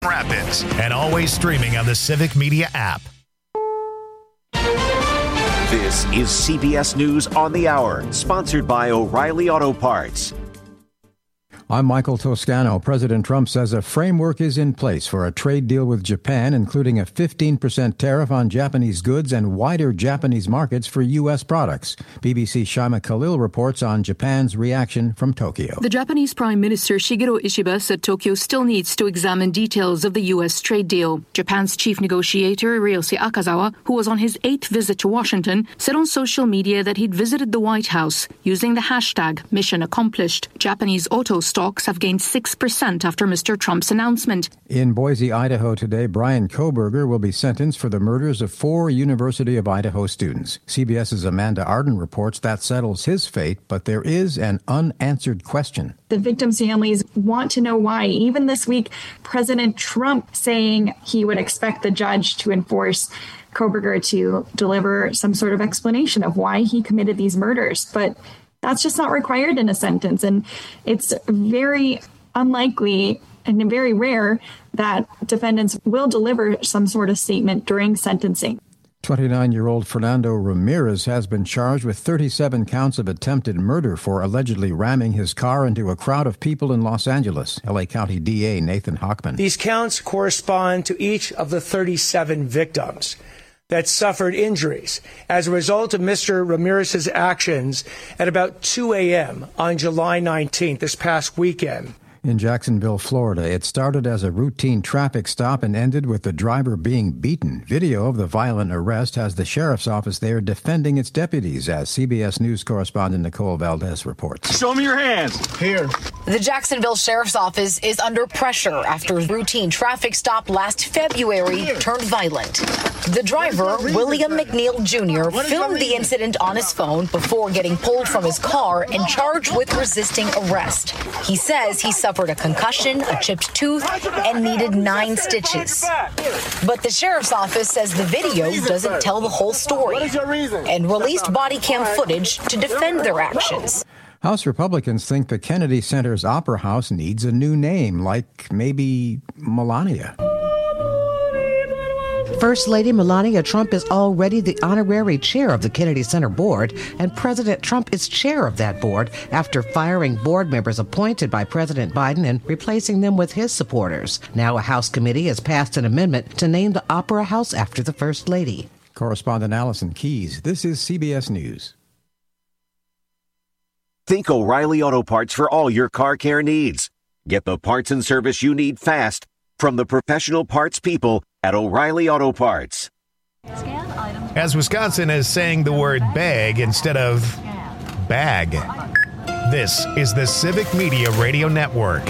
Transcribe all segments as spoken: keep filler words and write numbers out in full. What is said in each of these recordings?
Rapids, and always streaming on the Civic Media app. This is C B S News on the Hour, sponsored by O'Reilly Auto Parts. I'm Michael Toscano. President Trump says a framework is in place for a trade deal with Japan, including a fifteen percent tariff on Japanese goods and wider Japanese markets for U S products. B B C's Shaima Khalil reports on Japan's reaction from Tokyo. The Japanese Prime Minister Shigeru Ishiba said Tokyo still needs to examine details of the U S trade deal. Japan's chief negotiator, Ryose Akazawa, who was on his eighth visit to Washington, said on social media that he'd visited the White House using the hashtag Mission Accomplished. Japanese auto stocks have gained six percent after Mister Trump's announcement. In Boise, Idaho today, Brian Kohberger will be sentenced for the murders of four University of Idaho students. CBS's Amanda Arden reports that settles his fate, but there is an unanswered question. The victims' families want to know why. Even this week, President Trump saying he would expect the judge to enforce Kohberger to deliver some sort of explanation of why he committed these murders. But that's just not required in a sentence. And it's very unlikely and very rare that defendants will deliver some sort of statement during sentencing. twenty-nine-year-old Fernando Ramirez has been charged with thirty-seven counts of attempted murder for allegedly ramming his car into a crowd of people in Los Angeles. L A County D A Nathan Hochman. These counts correspond to each of the thirty-seven victims that suffered injuries as a result of Mister Ramirez's actions at about two a.m. on July nineteenth, this past weekend. In Jacksonville, Florida, it started as a routine traffic stop and ended with the driver being beaten. Video of the violent arrest has the sheriff's office there defending its deputies, as C B S News correspondent Nicole Valdez reports. Show me your hands. Here. The Jacksonville Sheriff's Office is under pressure after a routine traffic stop last February turned violent. The driver, William McNeil Junior, filmed the incident on his phone before getting pulled from his car and charged with resisting arrest. He says he suffered a concussion, a chipped tooth, and needed nine stitches. But the sheriff's office says the video doesn't tell the whole story and released body cam footage to defend their actions. House Republicans think the Kennedy Center's Opera House needs a new name, like maybe Melania. First Lady Melania Trump is already the honorary chair of the Kennedy Center board, and President Trump is chair of that board after firing board members appointed by President Biden and replacing them with his supporters. Now a House committee has passed an amendment to name the Opera House after the First Lady. Correspondent Allison Keys, this is C B S News. Think O'Reilly Auto Parts for all your car care needs. Get the parts and service you need fast from the professional parts people at O'Reilly Auto Parts. As Wisconsin is saying the word bag instead of bag. This is the Civic Media Radio Network.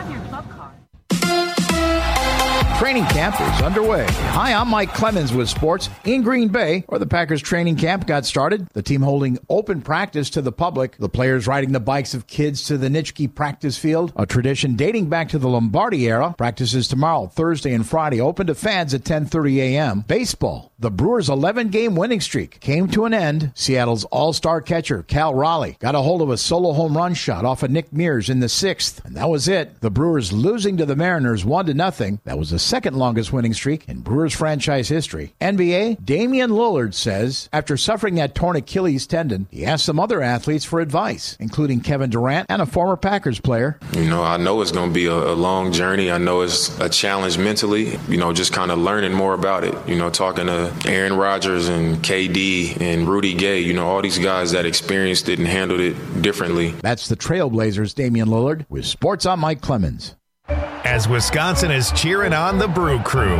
Training camp is underway. Hi, I'm Mike Clemens with sports in Green Bay, where the Packers training camp got started. The team holding open practice to the public. The players riding the bikes of kids to the Nitschke practice field, a tradition dating back to the Lombardi era. Practices tomorrow, Thursday and Friday, open to fans at ten thirty a.m. Baseball. The Brewers' eleven-game winning streak came to an end. Seattle's all-star catcher, Cal Raleigh, got a hold of a solo home run shot off of Nick Mears in the sixth, and that was it. The Brewers losing to the Mariners one to nothing. That was the second longest winning streak in Brewers franchise history. N B A, Damian Lillard says after suffering that torn Achilles tendon, he asked some other athletes for advice, including Kevin Durant and a former Packers player. You know, I know it's going to be a, a long journey. I know it's a challenge mentally, you know, just kind of learning more about it. You know, talking to Aaron Rodgers and K D and Rudy Gay, you know, all these guys that experienced it and handled it differently. That's the Trailblazers' Damian Lillard with Sports on Mike Clemens. As Wisconsin is cheering on the Brew Crew.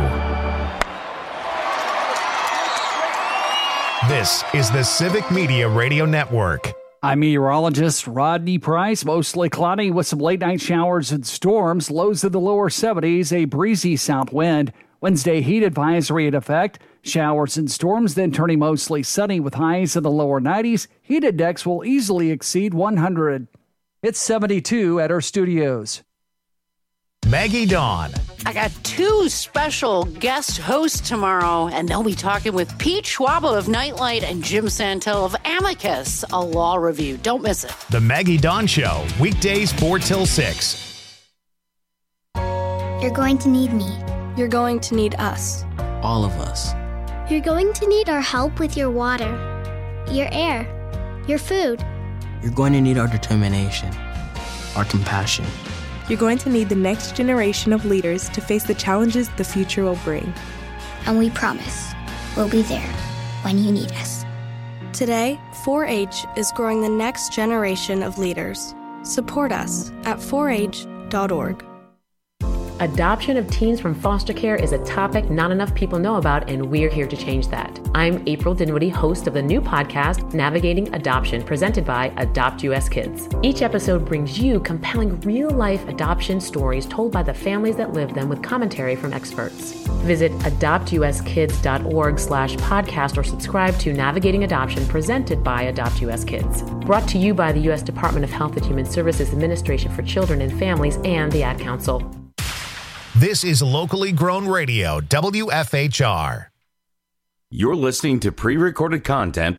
This is the Civic Media Radio Network. I'm meteorologist Rodney Price. Mostly cloudy with some late night showers and storms. Lows in the lower seventies, a breezy south wind. Wednesday heat advisory in effect. Showers and storms then turning mostly sunny with highs in the lower nineties. Heat index will easily exceed one hundred. It's seventy-two at our studios. Maggie Dawn. I got two special guest hosts tomorrow, and they'll be talking with Pete Schwaba of Nightlight and Jim Santel of Amicus, a law review. Don't miss it. The Maggie Dawn Show, weekdays four till six. You're going to need me. you're going to need us. All of us. You're going to need our help with your water, your air, your food. You're going to need our determination, our compassion. You're going to need the next generation of leaders to face the challenges the future will bring. And we promise, we'll be there when you need us. Today, four H is growing the next generation of leaders. Support us at four H dot org. Adoption of teens from foster care is a topic not enough people know about, and we're here to change that. I'm April Dinwiddie, host of the new podcast, Navigating Adoption, presented by Adopt U S Kids. Each episode brings you compelling real-life adoption stories told by the families that live them with commentary from experts. Visit adopt u s kids dot org slash podcast or subscribe to Navigating Adoption, presented by Adopt U S Kids. Brought to you by the U S Department of Health and Human Services Administration for Children and Families and the Ad Council. This is locally grown radio, W F H R. You're listening to pre-recorded content.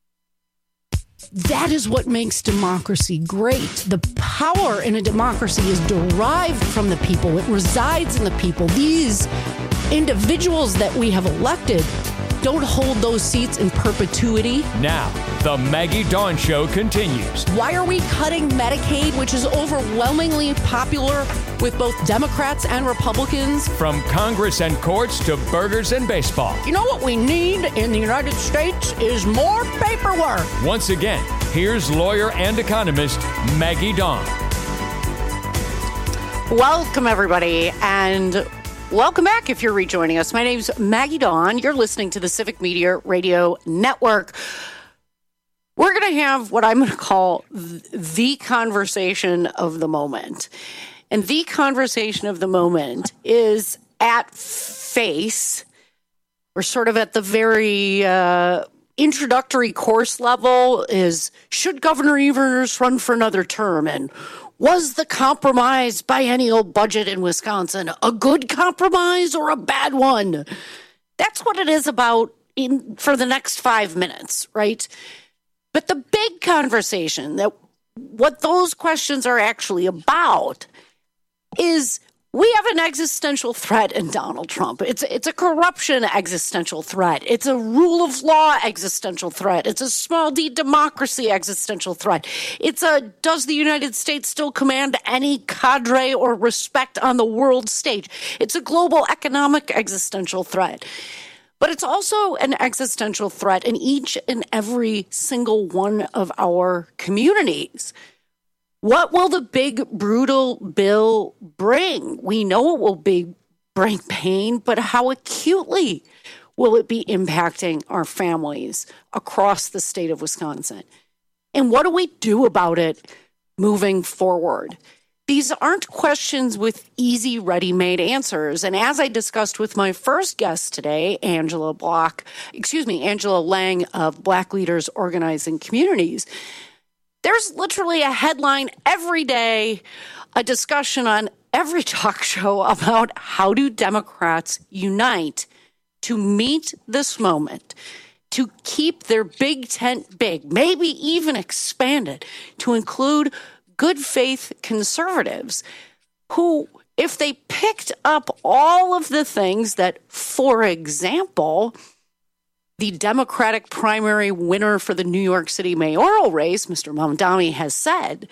That is what makes democracy great. The power in a democracy is derived from the people. It resides in the people. These individuals that we have elected don't hold those seats in perpetuity. Now, the Maggie Dawn Show continues. Why are we cutting Medicaid, which is overwhelmingly popular with both Democrats and Republicans? From Congress and courts to burgers and baseball. You know what we need in the United States is more paperwork. Once again, here's lawyer and economist Maggie Dawn. Welcome, everybody, and welcome back if you're rejoining us. My name's Maggie Dawn. You're listening to the Civic Media Radio Network. We're going to have what I'm going to call the conversation of the moment. And the conversation of the moment is at face. We're sort of at the very uh, introductory course level is, should Governor Evers run for another term? And was the compromise biennial budget in Wisconsin a good compromise or a bad one? That's what it is about in for the next five minutes, right? But the big conversation, that what those questions are actually about, is we have an existential threat in Donald Trump. It's it's a corruption existential threat. It's a rule of law existential threat. It's a small d democracy existential threat. It's a, does the United States still command any cadre or respect on the world stage? It's a global economic existential threat. But it's also an existential threat in each and every single one of our communities. What will the big, brutal bill bring? We know it will be, bring pain, but how acutely will it be impacting our families across the state of Wisconsin? And what do we do about it moving forward? These aren't questions with easy, ready-made answers. And as I discussed with my first guest today, Angela Block, excuse me, Angela Lang of Black Leaders Organizing Communities, there's literally a headline every day, a discussion on every talk show about how do Democrats unite to meet this moment, to keep their big tent big, maybe even expand it to include good faith conservatives who, if they picked up all of the things that, for example, the Democratic primary winner for the New York City mayoral race, Mister Mamdani, has said,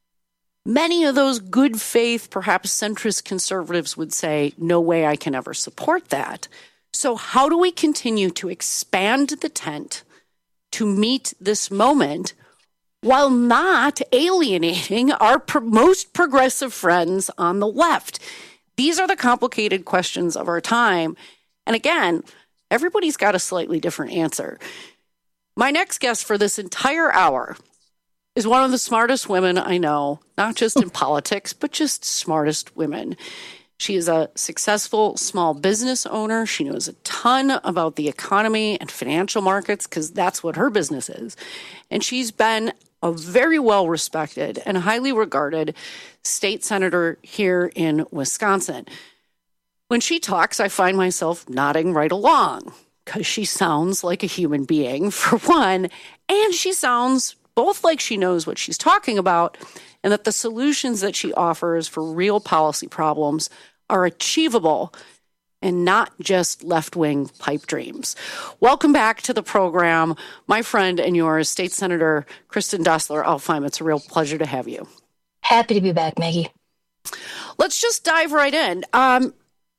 many of those good faith, perhaps centrist conservatives would say, no way I can ever support that. So how do we continue to expand the tent to meet this moment while not alienating our pro- most progressive friends on the left? These are the complicated questions of our time. And again, everybody's got a slightly different answer. My next guest for this entire hour is one of the smartest women I know, not just in politics, but just smartest women. She is a successful small business owner. She knows a ton about the economy and financial markets because that's what her business is. And she's been a very well-respected and highly regarded state senator here in Wisconsin. When she talks, I find myself nodding right along because she sounds like a human being, for one, and she sounds both like she knows what she's talking about and that the solutions that she offers for real policy problems are achievable and not just left-wing pipe dreams. Welcome back to the program, my friend and yours, State Senator Kristen Doesler-Alfheim. It's a real pleasure to have you. Happy to be back, Maggie. Let's just dive right in. Um,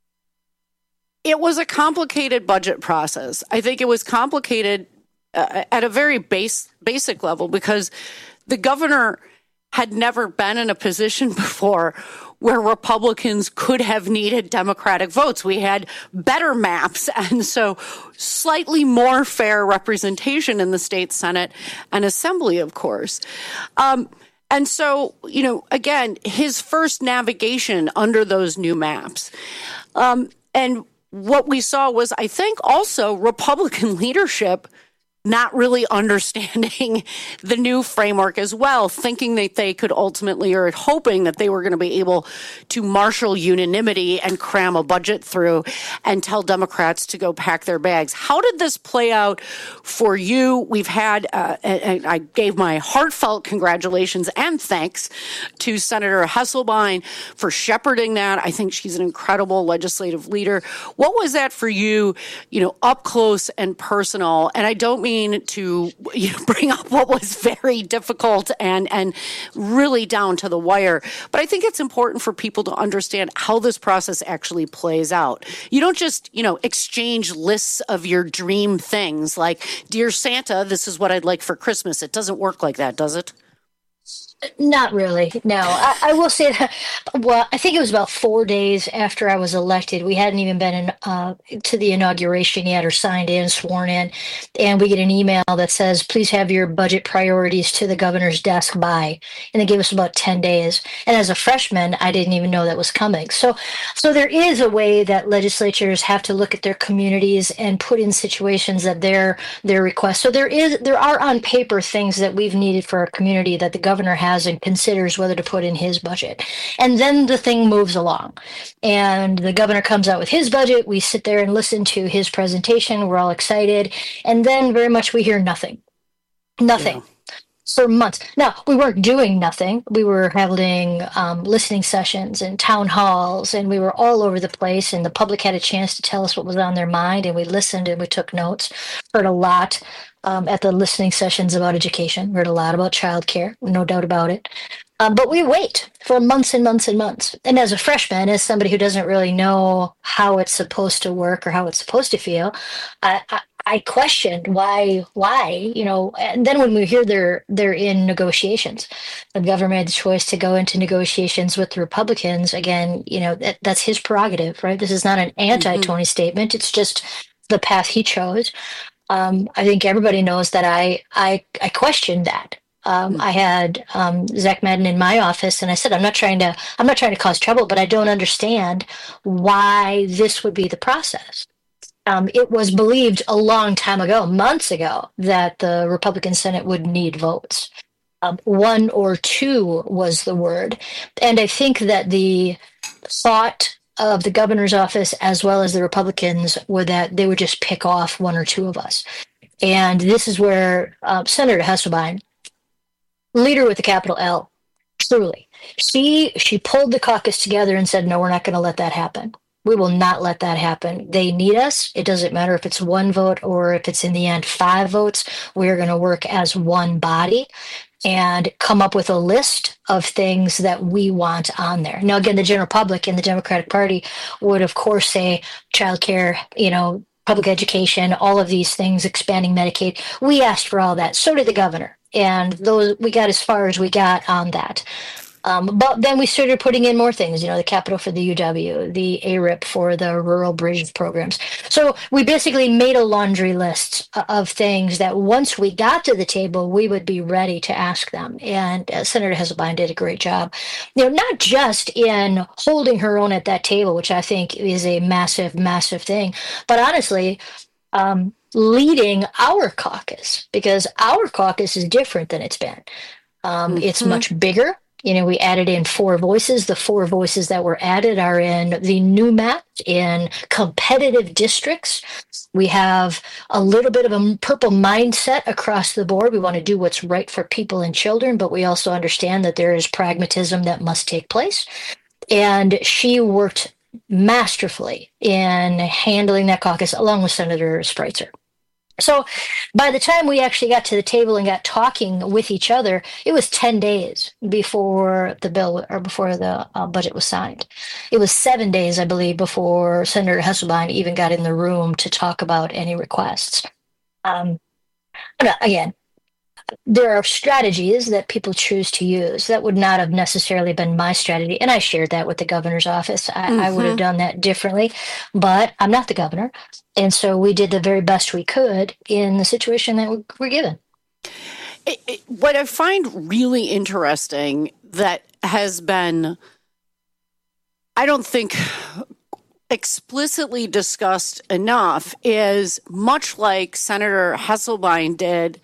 it was a complicated budget process. I think it was complicated uh, at a very base, basic level because the governor had never been in a position before where Republicans could have needed Democratic votes. We had better maps, and so slightly more fair representation in the state Senate and Assembly, of course. Um, and so, you know, again, his first navigation under those new maps. Um, and what we saw was, I think, also Republican leadership not really understanding the new framework as well, thinking that they could ultimately, or hoping that they were going to be able to marshal unanimity and cram a budget through and tell Democrats to go pack their bags. How did this play out for you? We've had, uh, and I gave my heartfelt congratulations and thanks to Senator Hesselbein for shepherding that. I think she's an incredible legislative leader. What was that for you, you know, up close and personal? And I don't mean to you know, bring up what was very difficult and, and really down to the wire. But I think it's important for people to understand how this process actually plays out. You don't just, you know, exchange lists of your dream things like, Dear Santa, this is what I'd like for Christmas. It doesn't work like that, does it? Not really. No, I, I will say that. Well, I think it was about four days after I was elected. We hadn't even been in, uh, to the inauguration yet, or signed in, sworn in, and we get an email that says, "Please have your budget priorities to the governor's desk by." And they gave us about ten days. And as a freshman, I didn't even know that was coming. So, so there is a way that legislatures have to look at their communities and put in situations that their their request. So there is there are on paper things that we've needed for our community that the governor has and considers whether to put in his budget. And then the thing moves along. And the governor comes out with his budget. We sit there and listen to his presentation. We're all excited. And then very much we hear nothing. Nothing. Yeah. For months. Now, we weren't doing nothing. We were having um, listening sessions and town halls, and we were all over the place, and the public had a chance to tell us what was on their mind, and we listened and we took notes, heard a lot um, at the listening sessions about education, heard a lot about childcare, no doubt about it. Um, but we wait for months and months and months. And as a freshman, as somebody who doesn't really know how it's supposed to work or how it's supposed to feel, I, I I questioned why, why, you know, and then when we hear they're, they're in negotiations, the government made the choice to go into negotiations with the Republicans. Again, you know, that, that's his prerogative, right? This is not an anti-Tony mm-hmm. statement. It's just the path he chose. Um, I think everybody knows that I, I, I questioned that. Um, mm-hmm. I had um, Zach Madden in my office, and I said, I'm not trying to, I'm not trying to cause trouble, but I don't understand why this would be the process. Um, it was believed a long time ago, months ago, that the Republican Senate would need votes. Um, one or two was the word. And I think that the thought of the governor's office, as well as the Republicans, were that they would just pick off one or two of us. And this is where uh, Senator Hesselbein, leader with a capital L, truly, she, she pulled the caucus together and said, no, we're not going to let that happen. We will not let that happen. They need us. It doesn't matter if it's one vote or if it's in the end five votes. We're going to work as one body and come up with a list of things that we want on there. Now, again, the general public and the Democratic Party would, of course, say childcare, you know, public education, all of these things, expanding Medicaid. We asked for all that. So did the governor. And those we got as far as we got on that. Um, but then we started putting in more things, you know, the capital for the U W, the A R I P for the rural bridge programs. So we basically made a laundry list of things that once we got to the table, we would be ready to ask them. And uh, Senator Hesselbein did a great job, you know, not just in holding her own at that table, which I think is a massive, massive thing, but honestly, um, leading our caucus, because our caucus is different than it's been. Um, mm-hmm. It's much bigger. You know, we added in four voices. The four voices that were added are in the new map, in competitive districts. We have a little bit of a purple mindset across the board. We want to do what's right for people and children, but we also understand that there is pragmatism that must take place. And she worked masterfully in handling that caucus, along with Senator Spreitzer. So by the time we actually got to the table and got talking with each other, it was ten days before the bill or before the uh, budget was signed. It was seven days, I believe, before Senator Hesselbein even got in the room to talk about any requests. Um, again, there are strategies that people choose to use. That would not have necessarily been my strategy. And I shared that with the governor's office. I, mm-hmm. I would have done that differently, but I'm not the governor. And so we did the very best we could in the situation that we were given. It, it, what I find really interesting that has been, I don't think, explicitly discussed enough is much like Senator Hesselbein did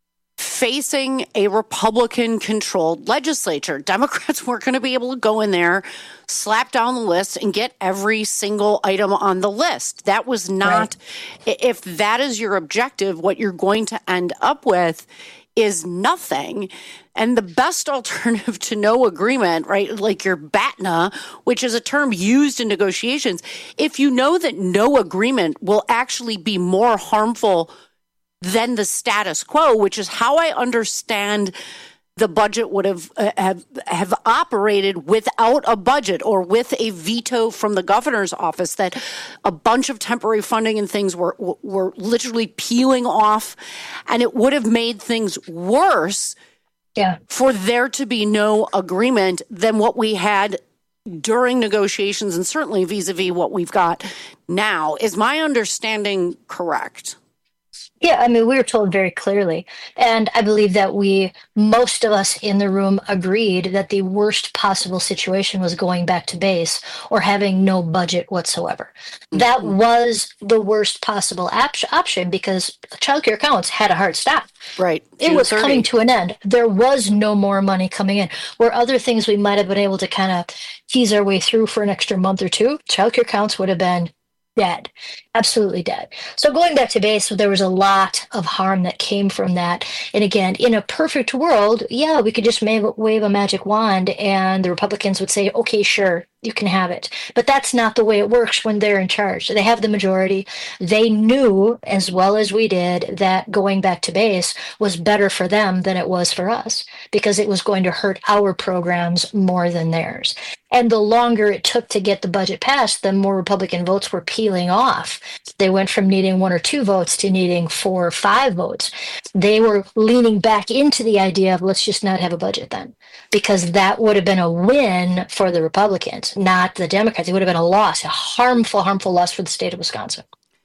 facing a Republican-controlled legislature. Democrats weren't going to be able to go in there, slap down the list, and get every single item on the list. That was not, right. If that is your objective, what you're going to end up with is nothing. And the best alternative to no agreement, right, like your B A T N A, which is a term used in negotiations, if you know that no agreement will actually be more harmful than the status quo, which is how I understand the budget would have, uh, have have operated without a budget or with a veto from the governor's office, that a bunch of temporary funding and things were were literally peeling off, and it would have made things worse yeah. for there to be no agreement than what we had during negotiations, and certainly vis-a-vis what we've got now. Is my understanding correct? Yeah, I mean, we were told very clearly, and I believe that we, most of us in the room agreed that the worst possible situation was going back to base or having no budget whatsoever. Mm-hmm. That was the worst possible op- option because child care accounts had a hard stop. Right. It was coming to an end. There was no more money coming in. Where other things we might have been able to kind of tease our way through for an extra month or two, child care accounts would have been dead, absolutely dead. So going back to base, there was a lot of harm that came from that. And again, in a perfect world, yeah, we could just wave a magic wand and the Republicans would say, okay, sure, you can have it. But that's not the way it works when they're in charge. They have the majority. They knew, as well as we did, that going back to base was better for them than it was for us because it was going to hurt our programs more than theirs. And the longer it took to get the budget passed, the more Republican votes were peeling off. They went from needing one or two votes to needing four or five votes. They were leaning back into the idea of let's just not have a budget then, because that would have been a win for the Republicans, not the Democrats. It would have been a loss, a harmful, harmful loss for the state of Wisconsin.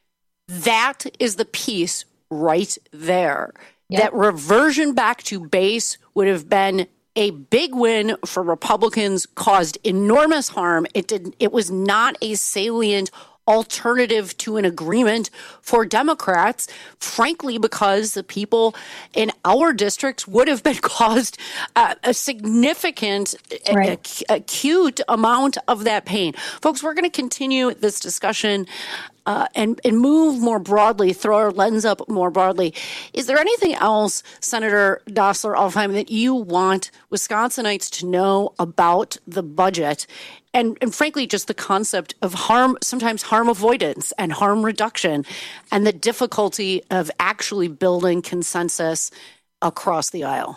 That is the piece right there. Yep. That reversion back to base would have been a big win for Republicans, caused enormous harm. It did. It was not a salient alternative to an agreement for Democrats, frankly, because the people in our districts would have been caused uh, a significant, right. ac- acute amount of that pain. Folks, we're going to continue this discussion Uh, and, and move more broadly, throw our lens up more broadly. Is there anything else, Senator Dostler-Alfheim, that you want Wisconsinites to know about the budget? And, and frankly, just the concept of harm, sometimes harm avoidance and harm reduction, and the difficulty of actually building consensus across the aisle?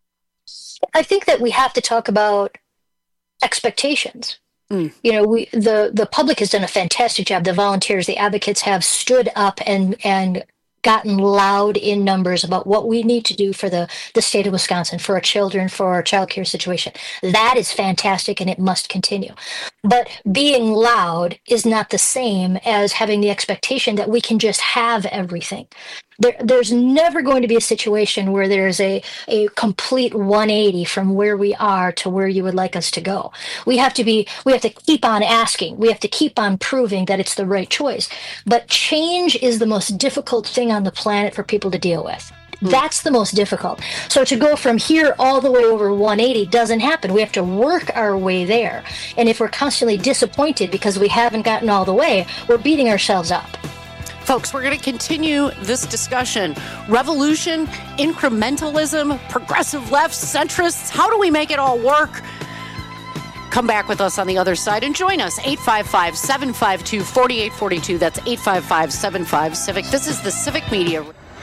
I think that we have to talk about expectations. Mm. You know, we the, the public has done a fantastic job. The volunteers, the advocates have stood up and and gotten loud in numbers about what we need to do for the, the state of Wisconsin, for our children, for our child care situation. That is fantastic, and it must continue. But being loud is not the same as having the expectation that we can just have everything. There, there's never going to be a situation where there's a, a complete one eighty from where we are to where you would like us to go. We have to be, we have to keep on asking. We have to keep on proving that it's the right choice. But change is the most difficult thing on the planet for people to deal with. That's the most difficult. So to go from here all the way over one eighty doesn't happen. We have to work our way there. And if we're constantly disappointed because we haven't gotten all the way, we're beating ourselves up. Folks, we're going to continue this discussion. Revolution, incrementalism, progressive left, centrists. How do we make it all work? Come back with us on the other side and join us. eight five five, seven five two, four eight four two. That's eight five five, seven five, Civic. This is the Civic Media.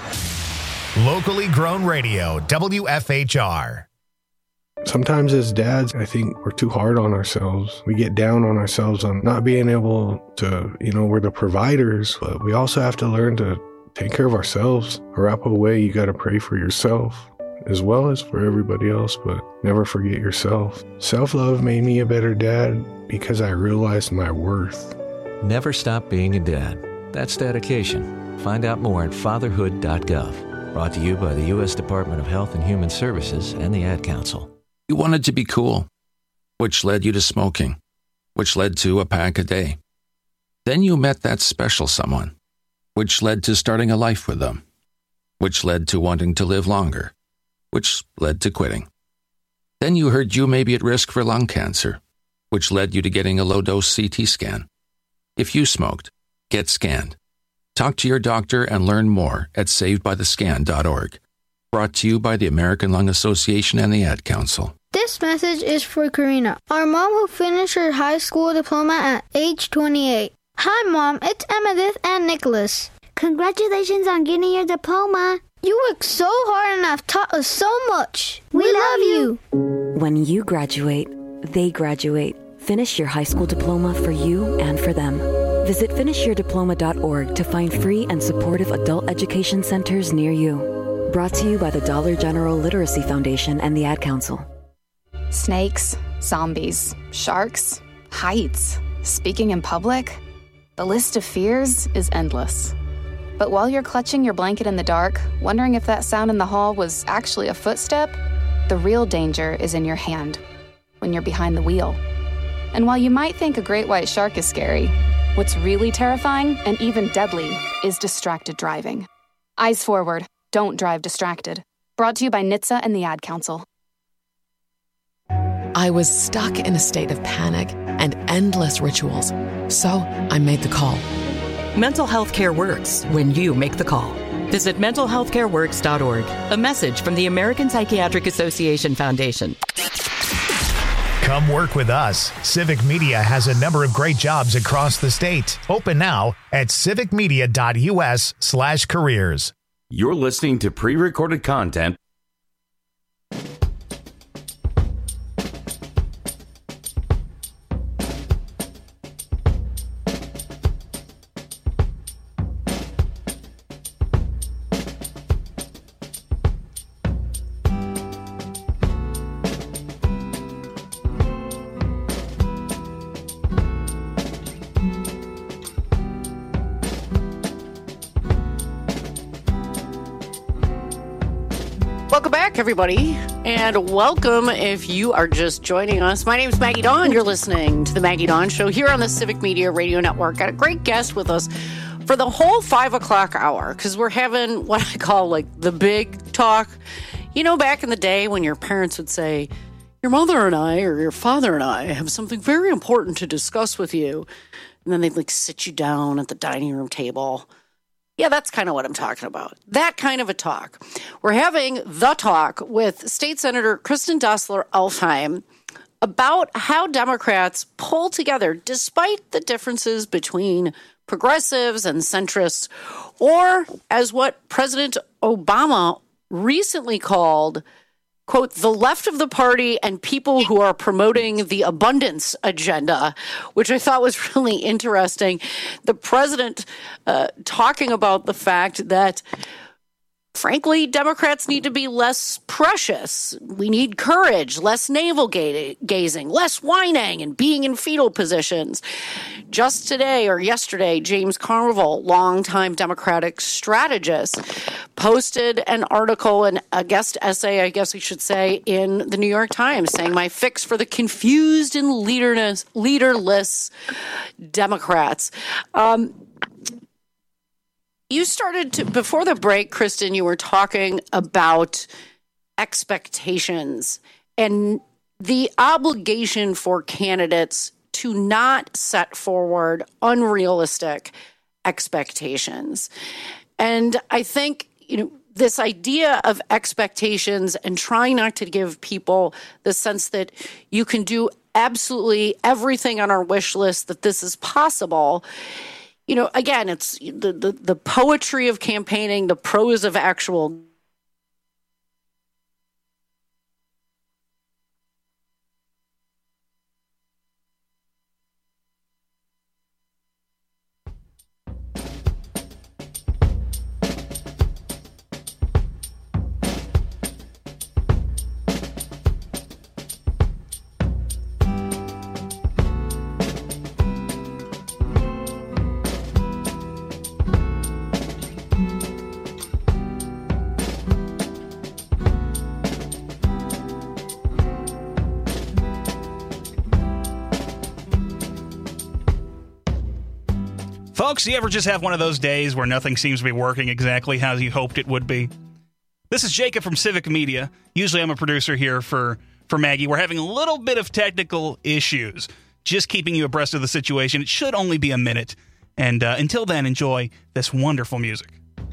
Locally grown radio, W F H R. Sometimes as dads, I think we're too hard on ourselves. We get down on ourselves on not being able to, you know, we're the providers, but we also have to learn to take care of ourselves. Arapaho way, you got to pray for yourself as well as for everybody else, but never forget yourself. Self-love made me a better dad because I realized my worth. Never stop being a dad. That's dedication. Find out more at fatherhood dot gov. Brought to you by the U S Department of Health and Human Services and the Ad Council. You wanted to be cool, which led you to smoking, which led to a pack a day. Then you met that special someone, which led to starting a life with them, which led to wanting to live longer, which led to quitting. Then you heard you may be at risk for lung cancer, which led you to getting a low-dose C T scan. If you smoked, get scanned. Talk to your doctor and learn more at saved by the scan dot org. Brought to you by the American Lung Association and the Ad Council. This message is for Karina, our mom who finished her high school diploma at age twenty-eight. Hi, Mom. It's Emmettith and Nicholas. Congratulations on getting your diploma. You worked so hard and have taught us so much. We, we love you. When you graduate, they graduate. Finish your high school diploma for you and for them. Visit finish your diploma dot org to find free and supportive adult education centers near you. Brought to you by the Dollar General Literacy Foundation and the Ad Council. Snakes, zombies, sharks, heights, speaking in public. The list of fears is endless. But while you're clutching your blanket in the dark, wondering if that sound in the hall was actually a footstep, the real danger is in your hand, when you're behind the wheel. And while you might think a great white shark is scary, what's really terrifying and even deadly is distracted driving. Eyes forward. Don't drive distracted. Brought to you by N H T S A and the Ad Council. I was stuck in a state of panic and endless rituals, so I made the call. Mental health care works when you make the call. Visit mental health care works dot org. A message from the American Psychiatric Association Foundation. Come work with us. Civic Media has a number of great jobs across the state. Open now at civic media dot u s slash careers. You're listening to pre-recorded content. Welcome back, everybody, and welcome if you are just joining us. My name is Maggie Dawn. You're listening to the Maggie Dawn Show here on the Civic Media Radio Network. Got a great guest with us for the whole five o'clock hour because we're having what I call like the big talk. You know, back in the day when your parents would say, your mother and I or your father and I have something very important to discuss with you. And then they'd like sit you down at the dining room table. Yeah, that's kind of what I'm talking about. That kind of a talk. We're having the talk with State Senator Kristen Doesler-Elfheim about how Democrats pull together despite the differences between progressives and centrists, or as what President Obama recently called, quote, the left of the party and people who are promoting the abundance agenda, which I thought was really interesting. The president uh, talking about the fact that, frankly, Democrats need to be less precious. We need courage, less navel-gazing, less whining and being in fetal positions. Just today or yesterday, James Carville, longtime Democratic strategist, posted an article and a guest essay, I guess we should say, in the New York Times saying my fix for the confused and leaderless, leaderless Democrats. Um, You started to, before the break, Kristen, you were talking about expectations and the obligation for candidates to not set forward unrealistic expectations. And I think, you know, this idea of expectations and trying not to give people the sense that you can do absolutely everything on our wish list that this is possible. You know, again, it's the, the, the poetry of campaigning, the prose of actual Folks, you ever just have one of those days where nothing seems to be working exactly how you hoped it would be? This is Jacob from Civic Media. Usually I'm a producer here for, for Maggie. We're having a little bit of technical issues. Just keeping you abreast of the situation. It should only be a minute. And uh, until then, enjoy this wonderful music.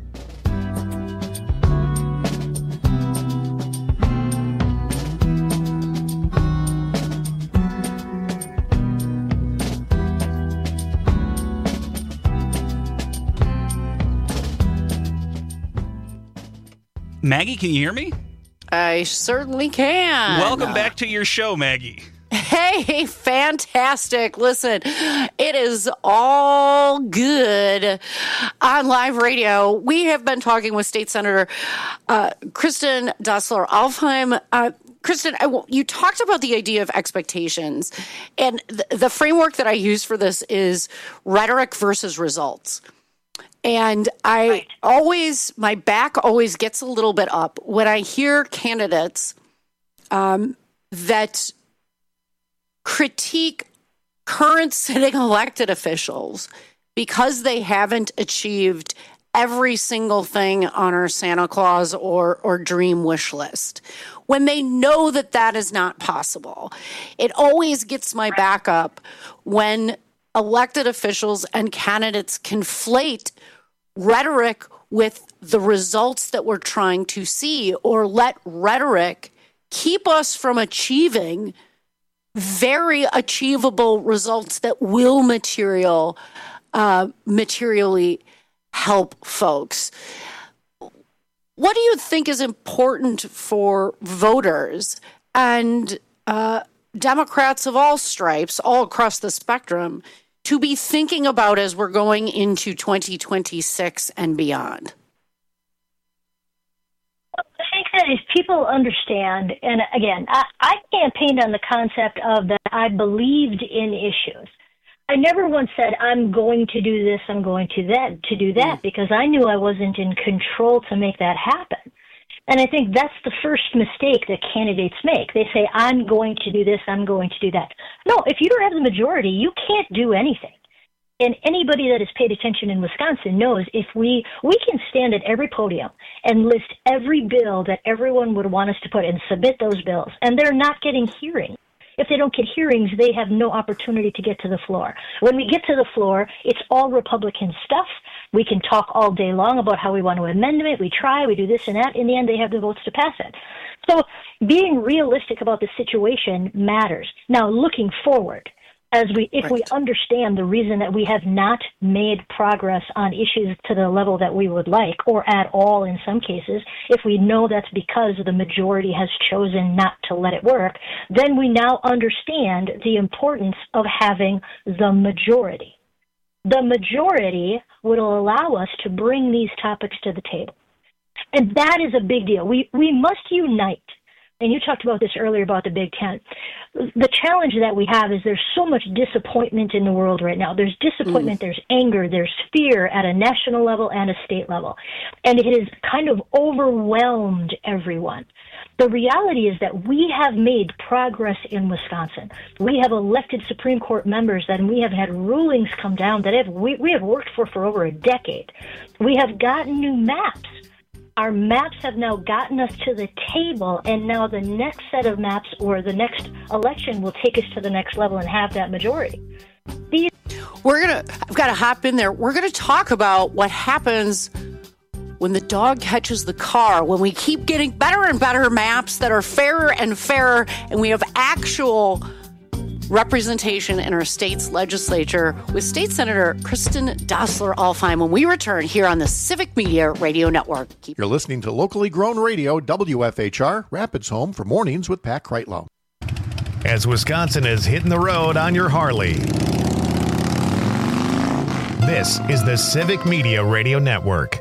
Maggie, can you hear me? I certainly can. Welcome back to your show, Maggie. Hey, fantastic. Listen, it is all good on live radio. We have been talking with State Senator uh, Kristen Dossler-Alfheim. Uh, Kristen, I, you talked about the idea of expectations, and th- the framework that I use for this is rhetoric versus results. And I right. always, my back always gets a little bit up when I hear candidates um, that critique current sitting elected officials because they haven't achieved every single thing on our Santa Claus or, or dream wish list, when they know that that is not possible. It always gets my back up when elected officials and candidates conflate rhetoric with the results that we're trying to see, or let rhetoric keep us from achieving very achievable results that will material, uh, materially help folks. What do you think is important for voters and uh, Democrats of all stripes, all across the spectrum, to be thinking about as we're going into twenty twenty-six and beyond? I think that if people understand, and again, I, I campaigned on the concept of that I believed in issues. I never once said, I'm going to do this, I'm going to that, to do that, because I knew I wasn't in control to make that happen. And I think that's the first mistake that candidates make. They say, I'm going to do this, I'm going to do that. No, if you don't have the majority, you can't do anything. And anybody that has paid attention in Wisconsin knows if we, we can stand at every podium and list every bill that everyone would want us to put and submit those bills, and they're not getting hearings. If they don't get hearings, they have no opportunity to get to the floor. When we get to the floor, it's all Republican stuff. We can talk all day long about how we want to amend it. We try, we do this and that. In the end, they have the votes to pass it. So being realistic about the situation matters. Now, looking forward, as we, if right. we understand the reason that we have not made progress on issues to the level that we would like, or at all in some cases, if we know that's because the majority has chosen not to let it work, then we now understand the importance of having the majority. The majority would allow us to bring these topics to the table. And that is a big deal. We we must unite. And you talked about this earlier about the Big Ten. The challenge that we have is there's so much disappointment in the world right now. There's disappointment, mm. there's anger, there's fear at a national level and a state level. And it has kind of overwhelmed everyone. The reality is that we have made progress in Wisconsin. We have elected Supreme Court members that we have had rulings come down that have, we, we have worked for for over a decade. We have gotten new maps. Our maps have now gotten us to the table, and now the next set of maps or the next election will take us to the next level and have that majority. These- We're gonna, I've got to hop in there. We're going to talk about what happens when the dog catches the car, when we keep getting better and better maps that are fairer and fairer, and we have actual representation in our state's legislature with State Senator Kristen Dassler-Alfheim when we return here on the Civic Media Radio Network. Keep- You're listening to locally grown radio, W F H R, Rapids Home for Mornings with Pat Kreitlow. As Wisconsin is hitting the road on your Harley. This is the Civic Media Radio Network.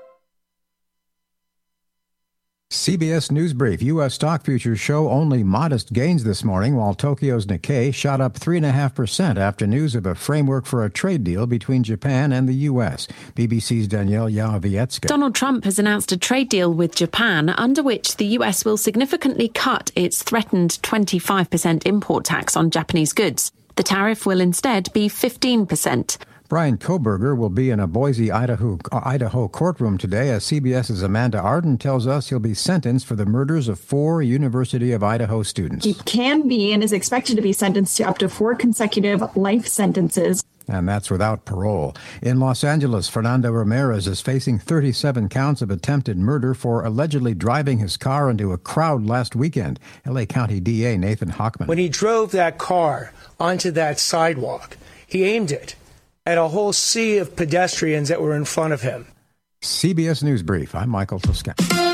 C B S News Brief. U S stock futures show only modest gains this morning, while Tokyo's Nikkei shot up three point five percent after news of a framework for a trade deal between Japan and the U S. B B C's Danielle Yahovietska. Donald Trump has announced a trade deal with Japan under which the U S will significantly cut its threatened twenty-five percent import tax on Japanese goods. The tariff will instead be fifteen percent. Brian Kohberger will be in a Boise, Idaho, Idaho courtroom today as CBS's Amanda Arden tells us he'll be sentenced for the murders of four University of Idaho students. He can be and is expected to be sentenced to up to four consecutive life sentences. And that's without parole. In Los Angeles, Fernando Ramirez is facing thirty-seven counts of attempted murder for allegedly driving his car into a crowd last weekend. L A County D A Nathan Hochman. When he drove that car onto that sidewalk, he aimed it at a whole sea of pedestrians that were in front of him. C B S News Brief. I'm Michael Toscano.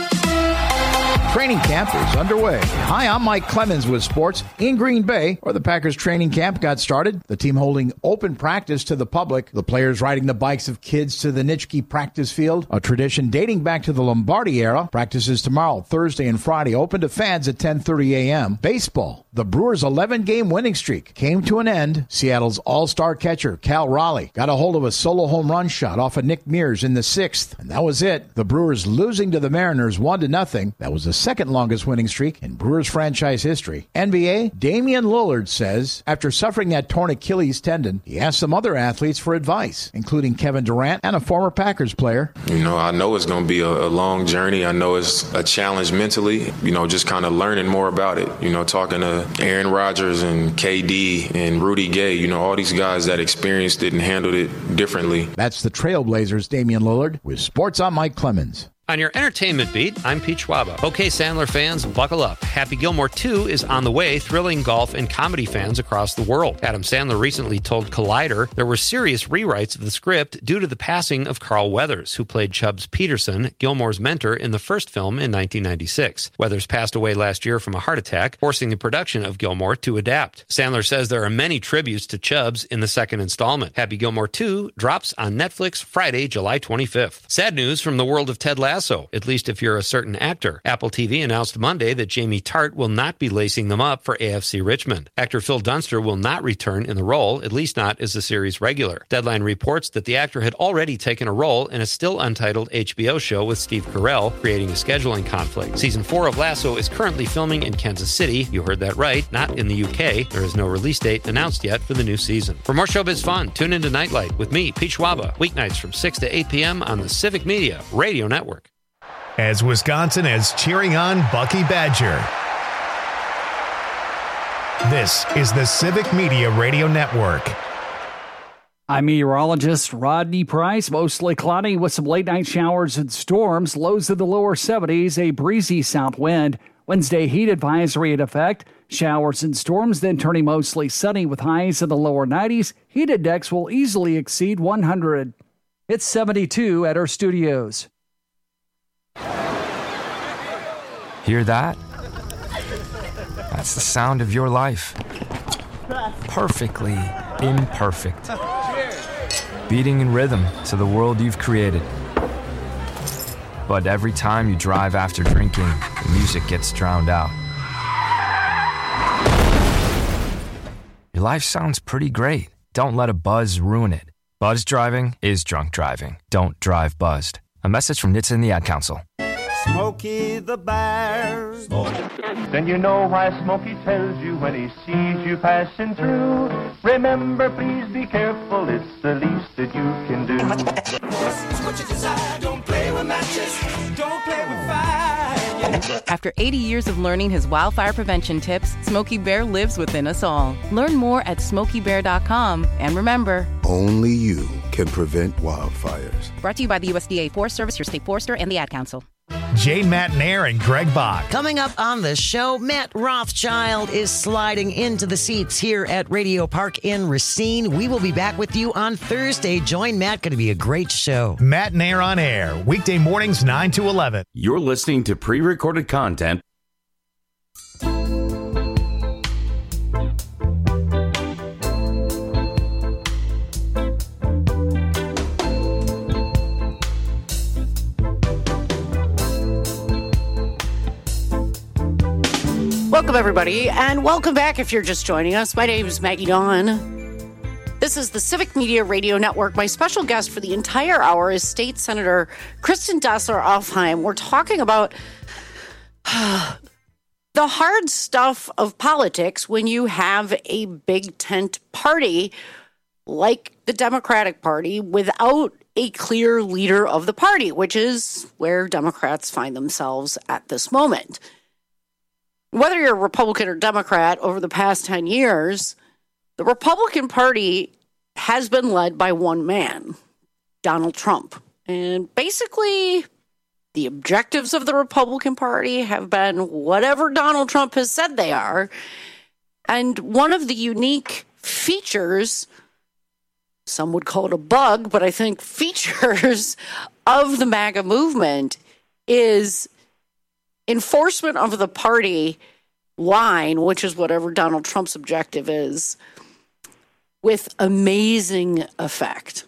Training camp is underway. Hi, I'm Mike Clemens with sports. In Green Bay, where the Packers training camp got started, the team holding open practice to the public, the players riding the bikes of kids to the Nitschke practice field, a tradition dating back to the Lombardi era. Practices tomorrow, Thursday and Friday, open to fans at ten thirty a.m. Baseball. The Brewers' eleven-game winning streak came to an end. Seattle's all-star catcher, Cal Raleigh, got a hold of a solo home run shot off of Nick Mears in the sixth, and that was it. The Brewers losing to the Mariners one to nothing. That was the second longest winning streak in Brewers franchise history. N B A, Damian Lillard says after suffering that torn Achilles tendon, he asked some other athletes for advice, including Kevin Durant and a former Packers player. You know, I know it's going to be a, a long journey. I know it's a challenge mentally, you know, just kind of learning more about it. You know, talking to Aaron Rodgers and K D and Rudy Gay, you know, all these guys that experienced it and handled it differently. That's the Trailblazers' Damian Lillard with Sports on Mike Clemens. On your entertainment beat, I'm Pete Schwaba. Okay, Sandler fans, buckle up. Happy Gilmore two is on the way, thrilling golf and comedy fans across the world. Adam Sandler recently told Collider there were serious rewrites of the script due to the passing of Carl Weathers, who played Chubbs Peterson, Gilmore's mentor in the first film in nineteen ninety-six. Weathers passed away last year from a heart attack, forcing the production of Gilmore to adapt. Sandler says there are many tributes to Chubbs in the second installment. Happy Gilmore two drops on Netflix Friday, July twenty-fifth. Sad news from the world of Ted Lasso. At least if you're a certain actor. Apple T V announced Monday that Jamie Tart will not be lacing them up for A F C Richmond. Actor Phil Dunster will not return in the role, at least not as the series regular. Deadline reports that the actor had already taken a role in a still untitled H B O show with Steve Carell, creating a scheduling conflict. Season four of Lasso is currently filming in Kansas City. You heard that right, not in the U K. There is no release date announced yet for the new season. For more showbiz fun, tune into Nightlight with me, Pete Schwaba, weeknights from six to eight p.m. on the Civic Media Radio Network. As Wisconsin is cheering on Bucky Badger. This is the Civic Media Radio Network. I'm meteorologist Rodney Price. Mostly cloudy with some late night showers and storms. Lows in the lower seventies, a breezy south wind. Wednesday heat advisory in effect. Showers and storms then turning mostly sunny with highs in the lower nineties. Heat index will easily exceed one hundred. It's seventy-two at our studios. Hear that? That's the sound of your life. Perfectly imperfect. Beating in rhythm to the world you've created. But every time you drive after drinking, the music gets drowned out. Your life sounds pretty great. Don't let a buzz ruin it. Buzz driving is drunk driving. Don't drive buzzed. A message from N H T S A and the Ad Council. Smokey the Bear. Then you know why Smokey tells you when he sees you passing through. Remember, please be careful, it's the least that you can do. What you desire, don't play with matches, don't play with fire. After eighty years of learning his wildfire prevention tips, Smokey Bear lives within us all. Learn more at smokey bear dot com. And remember, only you can prevent wildfires. Brought to you by the U S D A Forest Service, your state forester, and the Ad Council. Jane Matnair and Greg Bach. Coming up on the show, Matt Rothschild is sliding into the seats here at Radio Park in Racine. We will be back with you on Thursday. Join Matt. Going to be a great show. Matnair on air, weekday mornings nine to eleven. You're listening to pre-recorded content. Welcome, everybody, and welcome back if you're just joining us. My name is Maggie Dawn. This is the Civic Media Radio Network. My special guest for the entire hour is State Senator Kristen Dassler-Offheim. We're talking about the hard stuff of politics when you have a big tent party like the Democratic Party without a clear leader of the party, which is where Democrats find themselves at this moment. Whether you're a Republican or Democrat over the past ten years, the Republican Party has been led by one man, Donald Trump. And basically, the objectives of the Republican Party have been whatever Donald Trump has said they are. And one of the unique features, some would call it a bug, but I think features of the MAGA movement is enforcement of the party line, which is whatever Donald Trump's objective is, with amazing effect.